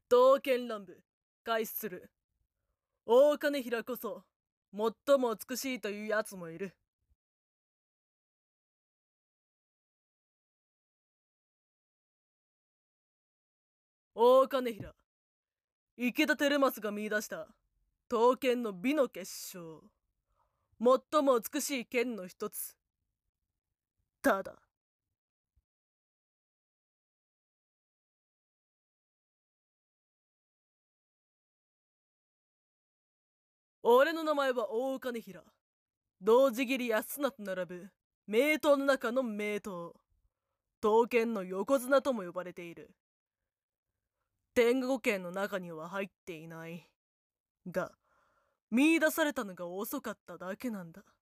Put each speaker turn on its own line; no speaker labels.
刀剣乱舞開始する。大金平こそ最も美しいというやつもいる。大金平、池田輝政が見出した刀剣の美の結晶、最も美しい剣の一つ。ただ俺の名前は大金平。同時切安綱と並ぶ名刀の中の名刀。刀剣の横綱とも呼ばれている。天狗剣の中には入っていない。が、見出されたのが遅かっただけなんだ。